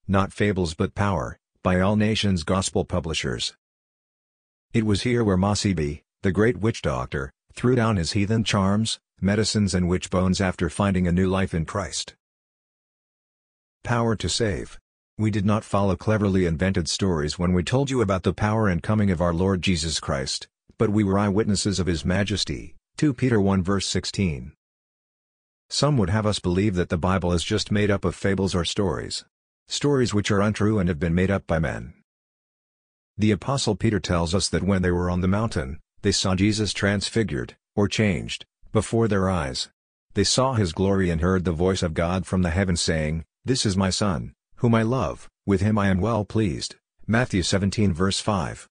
Not Fables but Power, by All Nations Gospel Publishers. It was here where Masibi, the great witch doctor, threw down his heathen charms, medicines and witch bones after finding a new life in Christ. Power to save. We did not follow cleverly invented stories when we told you about the power and coming of our Lord Jesus Christ, but we were eyewitnesses of His majesty. 2 Peter 1 verse 16. Some would have us believe that the Bible is just made up of fables or stories. Stories which are untrue and have been made up by men. The Apostle Peter tells us that when they were on the mountain, they saw Jesus transfigured, or changed, before their eyes. They saw His glory and heard the voice of God from the heavens saying, "This is my Son, whom I love, with Him I am well pleased." Matthew 17 verse 5.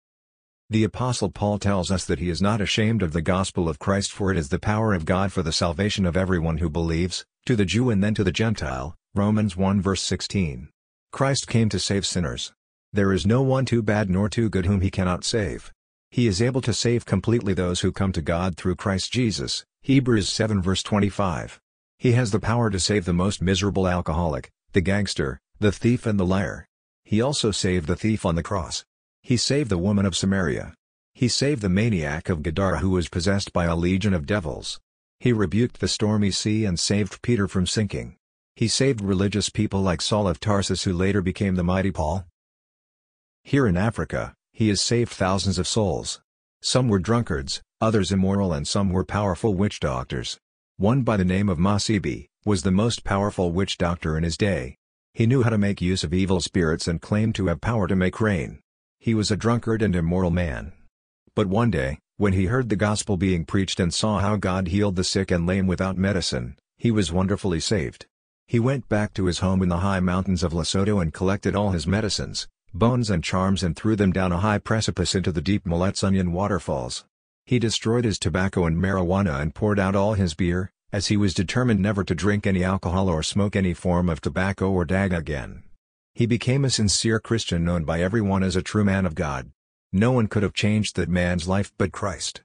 The Apostle Paul tells us that he is not ashamed of the gospel of Christ, for it is the power of God for the salvation of everyone who believes, to the Jew and then to the Gentile. Romans 1 verse 16. Christ came to save sinners. There is no one too bad nor too good whom He cannot save. He is able to save completely those who come to God through Christ Jesus. Hebrews 7 verse 25. He has the power to save the most miserable alcoholic, the gangster, the thief and the liar. He also saved the thief on the cross. He saved the woman of Samaria. He saved the maniac of Gadara who was possessed by a legion of devils. He rebuked the stormy sea and saved Peter from sinking. He saved religious people like Saul of Tarsus who later became the mighty Paul. Here in Africa, He has saved thousands of souls. Some were drunkards, others immoral and some were powerful witch doctors. One by the name of Masibi, was the most powerful witch doctor in his day. He knew how to make use of evil spirits and claimed to have power to make rain. He was a drunkard and immoral man. But one day, when he heard the gospel being preached and saw how God healed the sick and lame without medicine, he was wonderfully saved. He went back to his home in the high mountains of Lesotho and collected all his medicines, bones and charms and threw them down a high precipice into the deep Maletsunion waterfalls. He destroyed his tobacco and marijuana and poured out all his beer, as he was determined never to drink any alcohol or smoke any form of tobacco or daga again. He became a sincere Christian known by everyone as a true man of God. No one could have changed that man's life but Christ.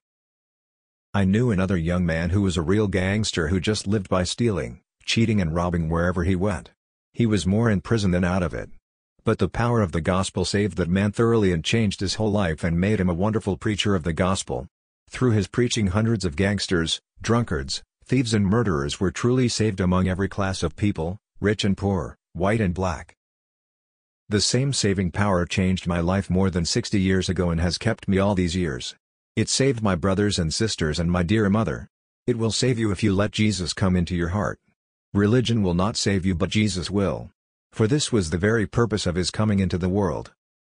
I knew another young man who was a real gangster who just lived by stealing, cheating and robbing wherever he went. He was more in prison than out of it. But the power of the gospel saved that man thoroughly and changed his whole life and made him a wonderful preacher of the gospel. Through his preaching hundreds of gangsters, drunkards, thieves and murderers were truly saved among every class of people, rich and poor, white and black. The same saving power changed my life more than 60 years ago and has kept me all these years. It saved my brothers and sisters and my dear mother. It will save you if you let Jesus come into your heart. Religion will not save you but Jesus will. For this was the very purpose of His coming into the world.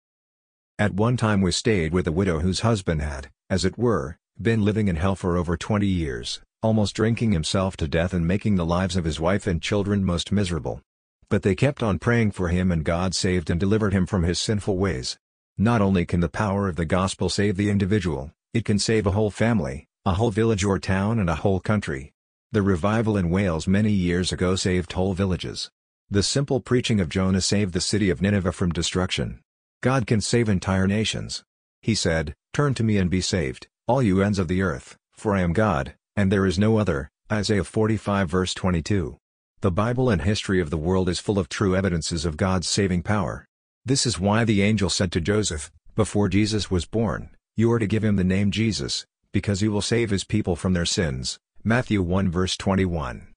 At one time we stayed with a widow whose husband had, as it were, been living in hell for over 20 years, almost drinking himself to death and making the lives of his wife and children most miserable. But they kept on praying for him and God saved and delivered him from his sinful ways. Not only can the power of the gospel save the individual, it can save a whole family, a whole village or town and a whole country. The revival in Wales many years ago saved whole villages. The simple preaching of Jonah saved the city of Nineveh from destruction. God can save entire nations. He said, "Turn to me and be saved, all you ends of the earth, for I am God, and there is no other." Isaiah 45 verse 22. The Bible and history of the world is full of true evidences of God's saving power. This is why the angel said to Joseph, before Jesus was born, "You are to give him the name Jesus, because he will save his people from their sins." Matthew 1 verse 21.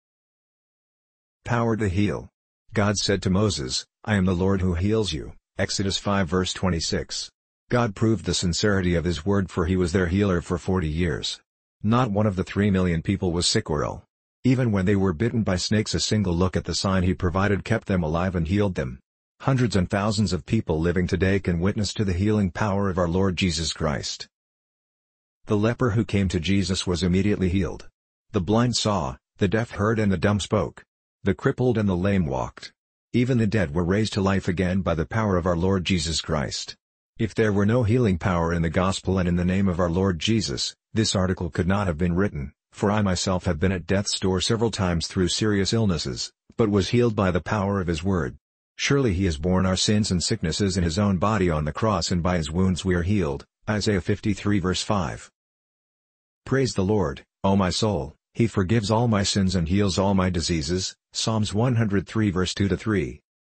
Power to heal. God said to Moses, "I am the Lord who heals you." Exodus 5 verse 26. God proved the sincerity of His word, for He was their healer for 40 years. Not one of the 3 million people was sick or ill. Even when they were bitten by snakes, a single look at the sign He provided kept them alive and healed them. Hundreds and thousands of people living today can witness to the healing power of our Lord Jesus Christ. The leper who came to Jesus was immediately healed. The blind saw, the deaf heard and the dumb spoke. The crippled and the lame walked. Even the dead were raised to life again by the power of our Lord Jesus Christ. If there were no healing power in the gospel and in the name of our Lord Jesus, this article could not have been written, for I myself have been at death's door several times through serious illnesses, but was healed by the power of His word. Surely He has borne our sins and sicknesses in His own body on the cross, and by His wounds we are healed. Isaiah 53 verse 5. Praise the Lord, O my soul, He forgives all my sins and heals all my diseases. Psalms 103 verse 2-3.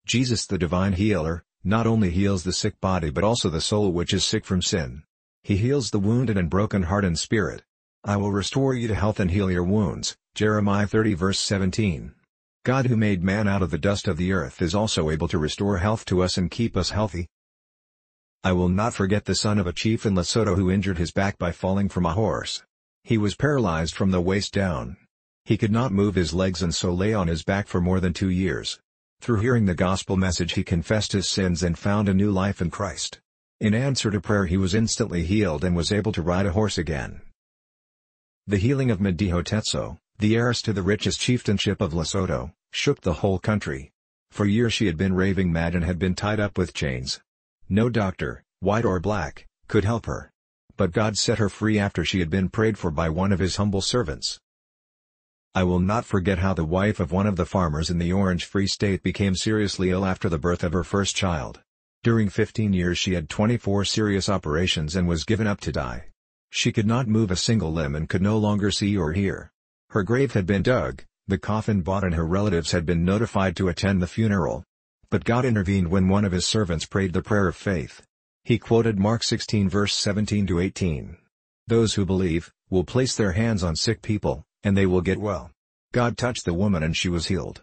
Jesus, the divine healer, not only heals the sick body but also the soul which is sick from sin. He heals the wounded and broken heart and spirit. I will restore you to health and heal your wounds. Jeremiah 30 verse 17. God, who made man out of the dust of the earth, is also able to restore health to us and keep us healthy. I will not forget the son of a chief in Lesotho who injured his back by falling from a horse. He was paralyzed from the waist down. He could not move his legs and so lay on his back for more than 2 years. Through hearing the gospel message he confessed his sins and found a new life in Christ. In answer to prayer he was instantly healed and was able to ride a horse again. The healing of Mediho Tetso, the heiress to the richest chieftainship of Lesotho, shook the whole country. For years she had been raving mad and had been tied up with chains. No doctor, white or black, could help her. But God set her free after she had been prayed for by one of his humble servants. I will not forget how the wife of one of the farmers in the Orange Free State became seriously ill after the birth of her first child. During 15 years she had 24 serious operations and was given up to die. She could not move a single limb and could no longer see or hear. Her grave had been dug, the coffin bought and her relatives had been notified to attend the funeral. But God intervened when one of his servants prayed the prayer of faith. He quoted Mark 16 verse 17-18. Those who believe, will place their hands on sick people, and they will get well. God touched the woman and she was healed.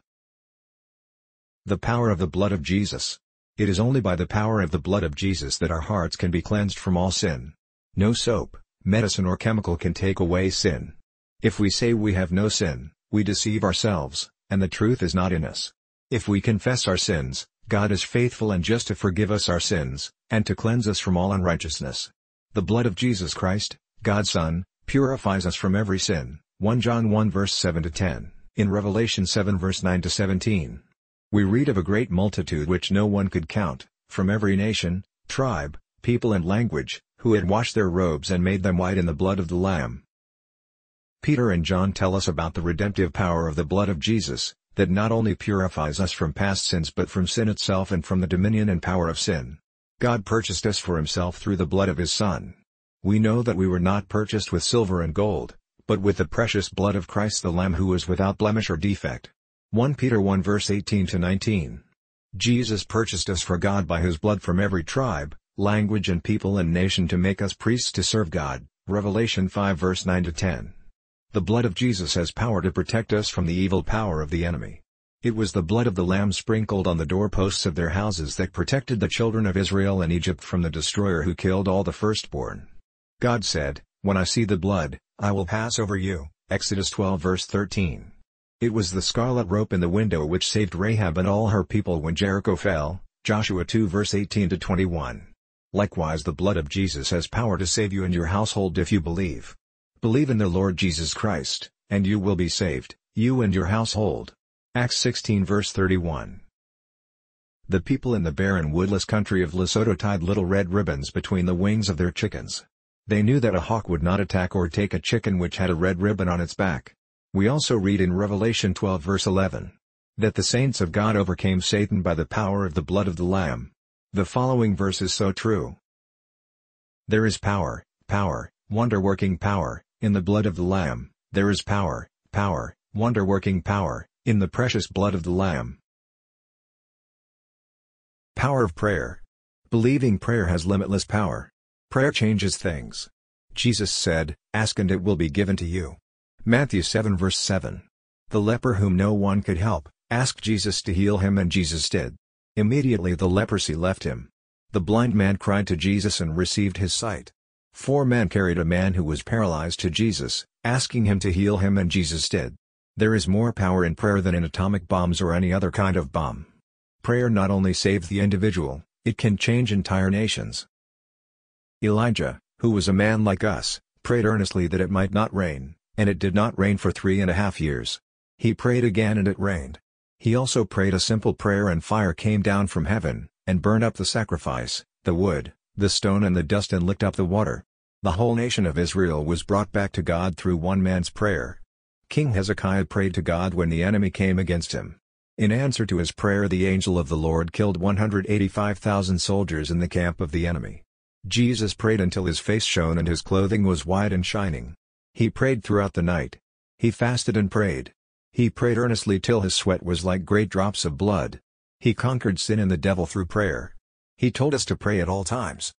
The power of the blood of Jesus. It is only by the power of the blood of Jesus that our hearts can be cleansed from all sin. No soap, medicine or chemical can take away sin. If we say we have no sin, we deceive ourselves, and the truth is not in us. If we confess our sins, God is faithful and just to forgive us our sins, and to cleanse us from all unrighteousness. The blood of Jesus Christ, God's Son, purifies us from every sin. 1 John 1 verse 7-10, in Revelation 7 verse 9-17. We read of a great multitude which no one could count, from every nation, tribe, people and language, who had washed their robes and made them white in the blood of the Lamb. Peter and John tell us about the redemptive power of the blood of Jesus, that not only purifies us from past sins but from sin itself and from the dominion and power of sin. God purchased us for himself through the blood of his Son. We know that we were not purchased with silver and gold, but with the precious blood of Christ the Lamb who was without blemish or defect. 1 Peter 1 verse 18-19. Jesus purchased us for God by his blood from every tribe, language and people and nation to make us priests to serve God. Revelation 5 verse 9-10. The blood of Jesus has power to protect us from the evil power of the enemy. It was the blood of the Lamb sprinkled on the doorposts of their houses that protected the children of Israel and Egypt from the destroyer who killed all the firstborn. God said, "When I see the blood, I will pass over you." Exodus 12 verse 13. It was the scarlet rope in the window which saved Rahab and all her people when Jericho fell. Joshua 2 verse 18-21. Likewise the blood of Jesus has power to save you and your household if you believe. Believe in the Lord Jesus Christ, and you will be saved, you and your household. Acts 16 verse 31. The people in the barren woodless country of Lesotho tied little red ribbons between the wings of their chickens. They knew that a hawk would not attack or take a chicken which had a red ribbon on its back. We also read in Revelation 12 verse 11, that the saints of God overcame Satan by the power of the blood of the Lamb. The following verse is so true. There is power, wonder-working power, in the blood of the Lamb. There is power, wonder-working power, in the precious blood of the Lamb. Power of prayer. Believing prayer has limitless power. Prayer changes things. Jesus said, "Ask and it will be given to you." Matthew 7 verse 7. The leper whom no one could help, asked Jesus to heal him and Jesus did. Immediately the leprosy left him. The blind man cried to Jesus and received his sight. 4 men carried a man who was paralyzed to Jesus, asking him to heal him and Jesus did. There is more power in prayer than in atomic bombs or any other kind of bomb. Prayer not only saves the individual, it can change entire nations. Elijah, who was a man like us, prayed earnestly that it might not rain. And it did not rain for 3.5 years. He prayed again and it rained. He also prayed a simple prayer and fire came down from heaven, and burned up the sacrifice, the wood, the stone and the dust and licked up the water. The whole nation of Israel was brought back to God through one man's prayer. King Hezekiah prayed to God when the enemy came against him. In answer to his prayer the angel of the Lord killed 185,000 soldiers in the camp of the enemy. Jesus prayed until his face shone and his clothing was white and shining. He prayed throughout the night. He fasted and prayed. He prayed earnestly till his sweat was like great drops of blood. He conquered sin and the devil through prayer. He told us to pray at all times.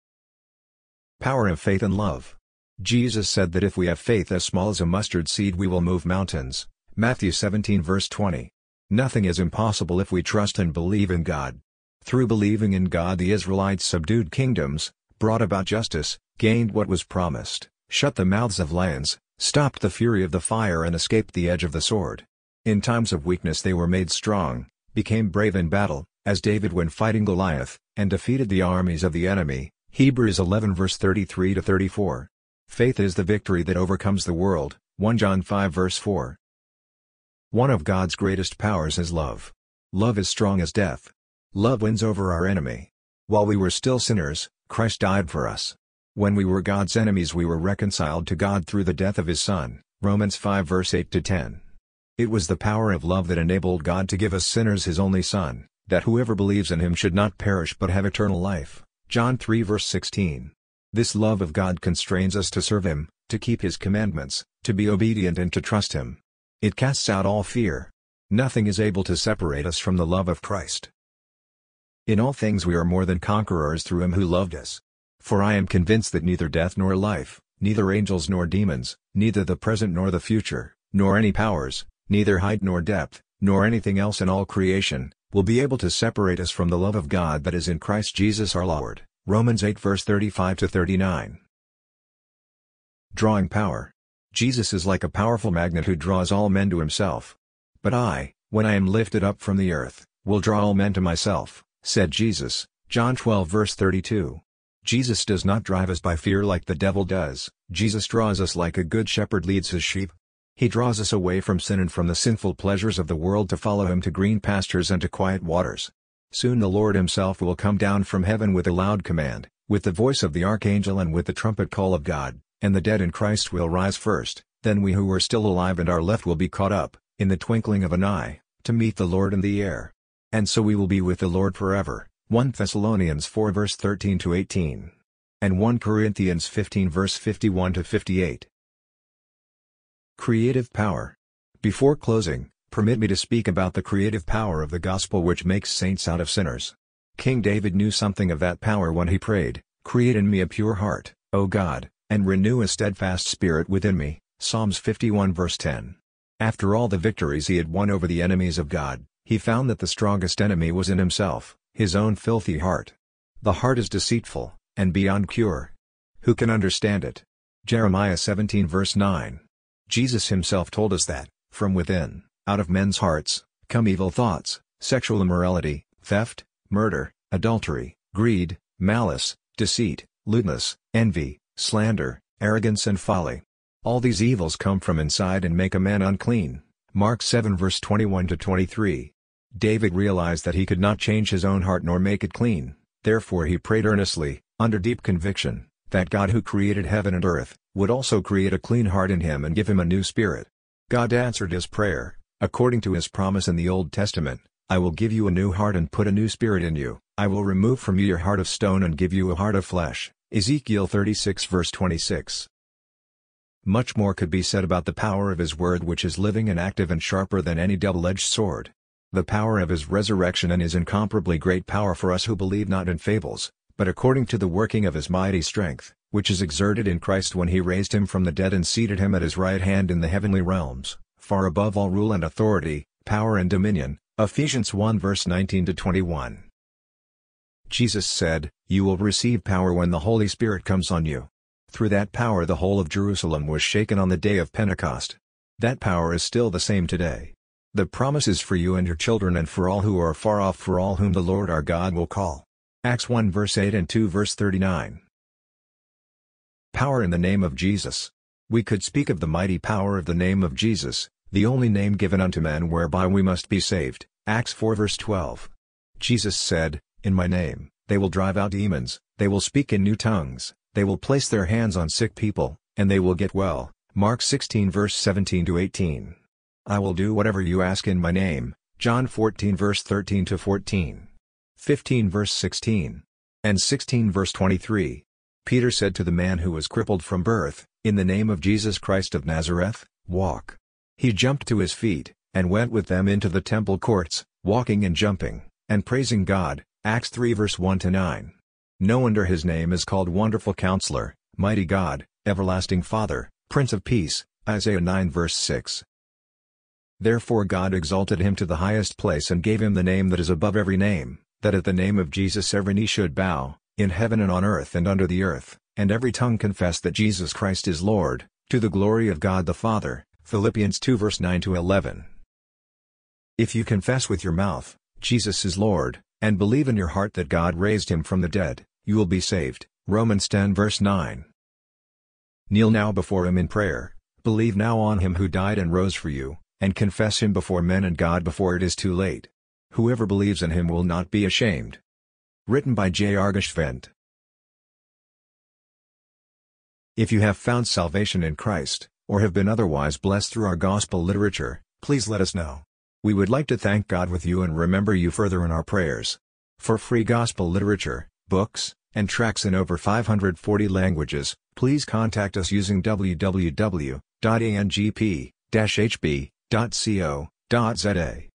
Power of faith and love. Jesus said that if we have faith as small as a mustard seed we will move mountains. Matthew 17 verse 20. Nothing is impossible if we trust and believe in God. Through believing in God the Israelites subdued kingdoms, brought about justice, gained what was promised, shut the mouths of lions, stopped the fury of the fire and escaped the edge of the sword. In times of weakness they were made strong, became brave in battle, as David when fighting Goliath, and defeated the armies of the enemy. Hebrews 11 verse 33-34. Faith is the victory that overcomes the world. 1 John 5 verse 4. One of God's greatest powers is love. Love is strong as death. Love wins over our enemy. While we were still sinners, Christ died for us. When we were God's enemies we were reconciled to God through the death of His Son. Romans 5 verse 8-10. It was the power of love that enabled God to give us sinners His only Son, that whoever believes in Him should not perish but have eternal life. John 3 verse 16. This love of God constrains us to serve Him, to keep His commandments, to be obedient and to trust Him. It casts out all fear. Nothing is able to separate us from the love of Christ. In all things we are more than conquerors through Him who loved us. For I am convinced that neither death nor life, neither angels nor demons, neither the present nor the future, nor any powers, neither height nor depth, nor anything else in all creation, will be able to separate us from the love of God that is in Christ Jesus our Lord. Romans 8 verse 35-39. Drawing power. Jesus is like a powerful magnet who draws all men to Himself. But I, when I am lifted up from the earth, will draw all men to myself, said Jesus. John 12 verse 32. Jesus does not drive us by fear like the devil does. Jesus draws us like a good shepherd leads his sheep. He draws us away from sin and from the sinful pleasures of the world to follow Him to green pastures and to quiet waters. Soon the Lord Himself will come down from heaven with a loud command, with the voice of the archangel and with the trumpet call of God, and the dead in Christ will rise first. Then we who are still alive and are left will be caught up, in the twinkling of an eye, to meet the Lord in the air. And so we will be with the Lord forever. 1 Thessalonians 4 verse 13-18. And 1 Corinthians 15 verse 51-58. Creative power. Before closing, permit me to speak about the creative power of the gospel which makes saints out of sinners. King David knew something of that power when he prayed, "Create in me a pure heart, O God, and renew a steadfast spirit within me." Psalms 51 verse 10. After all the victories he had won over the enemies of God, he found that the strongest enemy was in himself, his own filthy heart. The heart is deceitful, and beyond cure. Who can understand it? Jeremiah 17 verse 9. Jesus Himself told us that, from within, out of men's hearts, come evil thoughts, sexual immorality, theft, murder, adultery, greed, malice, deceit, lewdness, envy, slander, arrogance and folly. All these evils come from inside and make a man unclean. Mark 7 verse 21-23. David realized that he could not change his own heart nor make it clean, therefore he prayed earnestly, under deep conviction, that God who created heaven and earth, would also create a clean heart in him and give him a new spirit. God answered his prayer, according to His promise in the Old Testament, "I will give you a new heart and put a new spirit in you. I will remove from you your heart of stone and give you a heart of flesh." Ezekiel 36 verse 26. Much more could be said about the power of His word which is living and active and sharper than any double-edged sword. The power of His resurrection and His incomparably great power for us who believe not in fables, but according to the working of His mighty strength, which is exerted in Christ when He raised Him from the dead and seated Him at His right hand in the heavenly realms, far above all rule and authority, power and dominion. Ephesians 1 verse 19-21. Jesus said, "You will receive power when the Holy Spirit comes on you." Through that power the whole of Jerusalem was shaken on the day of Pentecost. That power is still the same today. The promise is for you and your children and for all who are far off, for all whom the Lord our God will call. Acts 1 verse 8 and 2 verse 39. Power in the name of Jesus. We could speak of the mighty power of the name of Jesus, the only name given unto men whereby we must be saved. Acts 4 verse 12. Jesus said, "In my name, they will drive out demons, they will speak in new tongues, they will place their hands on sick people, and they will get well." Mark 16 verse 17-18. "I will do whatever you ask in my name." John 14 verse 13-14. 15 verse 16. And 16 verse 23. Peter said to the man who was crippled from birth, "In the name of Jesus Christ of Nazareth, walk." He jumped to his feet, and went with them into the temple courts, walking and jumping. and praising God, Acts 3 verse 1-9. No wonder his name is called Wonderful Counselor, Mighty God, Everlasting Father, Prince of Peace, Isaiah 9 verse 6. Therefore God exalted him to the highest place and gave him the name that is above every name, that at the name of Jesus every knee should bow, in heaven and on earth and under the earth, and every tongue confess that Jesus Christ is Lord, to the glory of God the Father. Philippians 2 verse 9-11. If you confess with your mouth, Jesus is Lord, and believe in your heart that God raised him from the dead, you will be saved. Romans 10 verse 9. Kneel now before him in prayer, believe now on him who died and rose for you, and confess him before men and God before it is too late. Whoever believes in him will not be ashamed. Written by J. R. Geschwind. If you have found salvation in Christ, or have been otherwise blessed through our gospel literature, please let us know. We would like to thank God with you and remember you further in our prayers. For free gospel literature, books, and tracts in over 540 languages, please contact us using www.angp-hb.co.za.